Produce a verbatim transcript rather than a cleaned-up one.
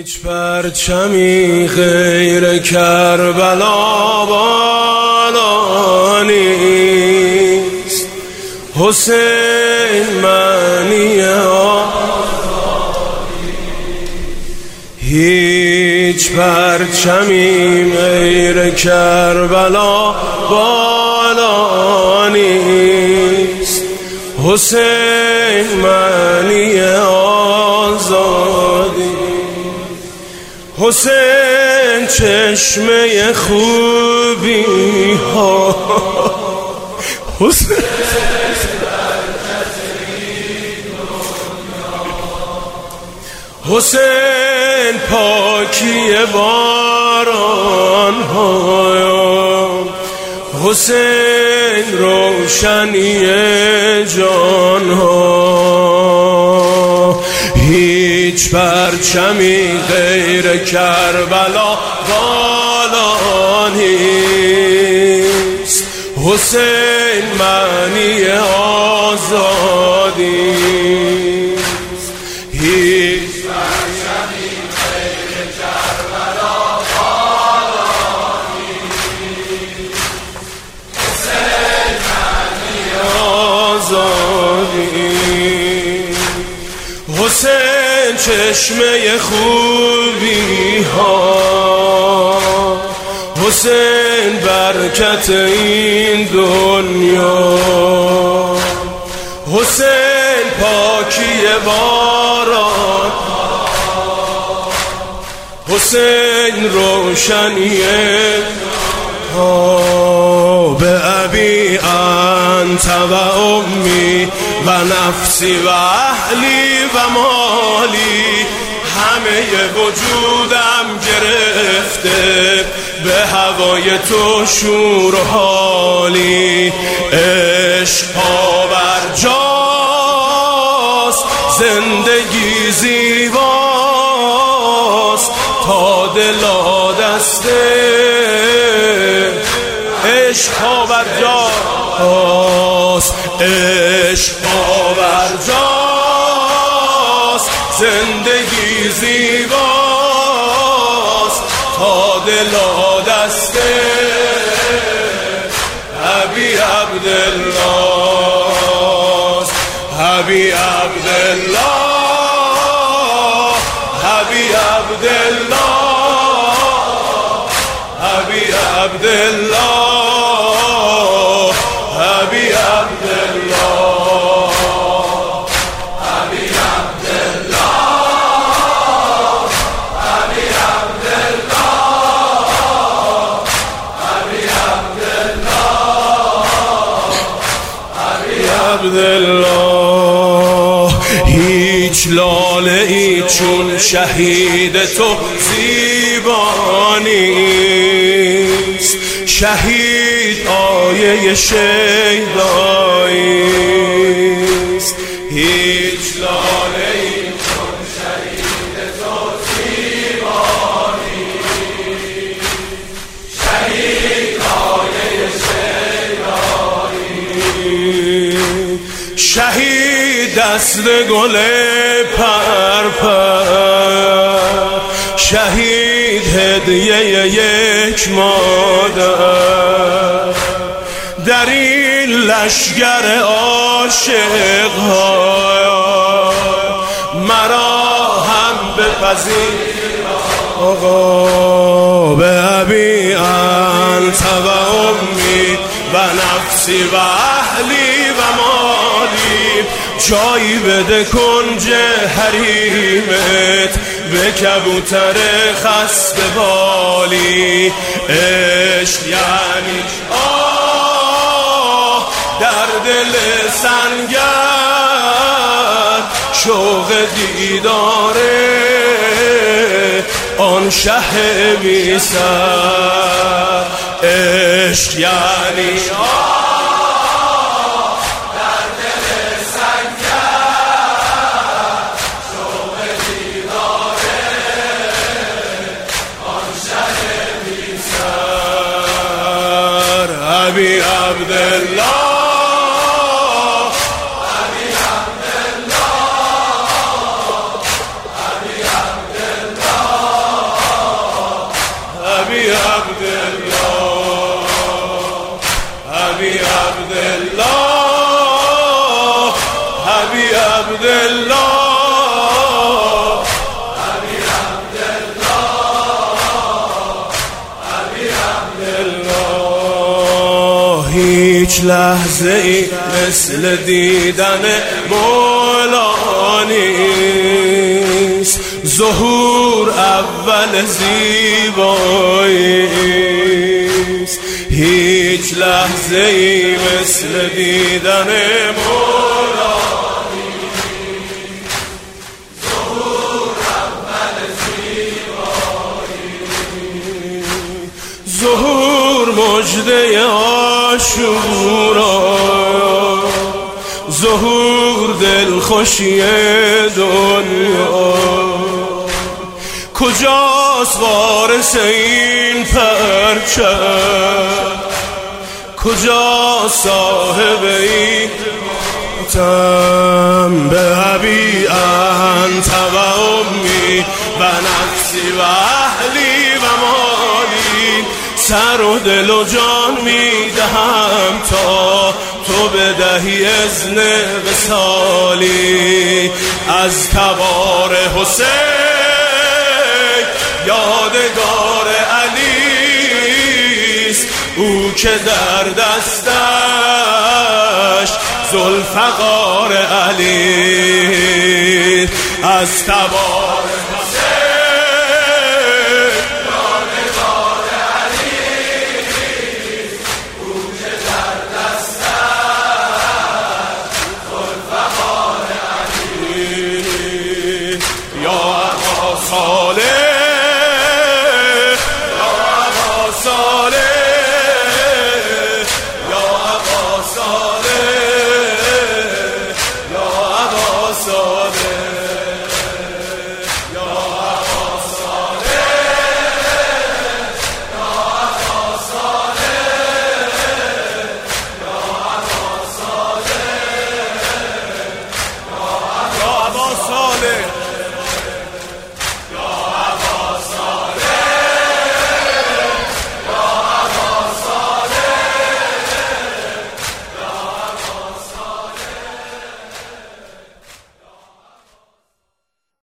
هیچ پرچمی غیر کربلا بالا نیست. حسین معنی آزادی. هیچ پرچمی غیر کربلا بالا نیست. حسین معنی آزادی. حسین چشمه خوبی ها. حسین حسین پاکی باران ها. حسین روشنی جان ها. هیچ پرچمی غیر کربلا بالا نیست. حسین معنی آزادی. هیچ پرچمی غیر کربلا بالا نیست. حسین معنی آزادی. حسین چشمه خوبی ها. حسین برکت این دنیا. حسین پاکی باران. حسین روشنی ها. به ابی انت و امی و نفسی و اهلی و مالی. همه وجودم گرفته به هوای تو شور و حالی. عشق پابرجاست زندگی زیباست تا دلا دسته. عشق پابرجاست. عشق پابرجاست زندگی زیباست تا دلا دسته. ابی عبدالله ابی عبدالله ابی عبدالله ابی عبدالله ابی عبدالله ابی عبدالله ابی عبدالله ابی عبدالله. هیچ لاله ای چون شهید تو زیبا نیست. شهید آیه شیدایی است. هیچ لاله ای چون شهید تو زیبا نیست. شهید آیه شیدایی. شهید دست گل پرپر. شهید هدیه یک مادر. در این لشگر عاشق ها مرا هم بپذیر آقا. به ابی انت و امی و نفسی و اهلی و مالی. جایی بده کنج حریمت به کبوتر خسته بالی. عشق یعنی آه در دل سنگر. شوق دیداره آن شه بی سر. عشق یعنی آه ابی عبدالله ابی عبدالله ابی عبدالله لحظه ای مثل دیدن مولا نیست. ظهور اول زیبایی است، هیچ لحظه ای مثل دیدن مولا نیست. ظهور اول زیبایی، ظهور مژده عاشورا، ظهور دلخوشی دنیا. کجاست وارث این پرچم؟ کجاست صاحب این تم؟ به ابی انت و امی و نفسی و اهلی و مالی، سر و دل و جان میدهم تا تو بدهی اذن وصالی. از تبار حسین یادگار علیست، او که در دستش ذوالفقار علی. از تبار حسین یادگار علیست، او که در دستش ذوالفقار علی. یا ابا صالح، صالح، یا ابا صالح.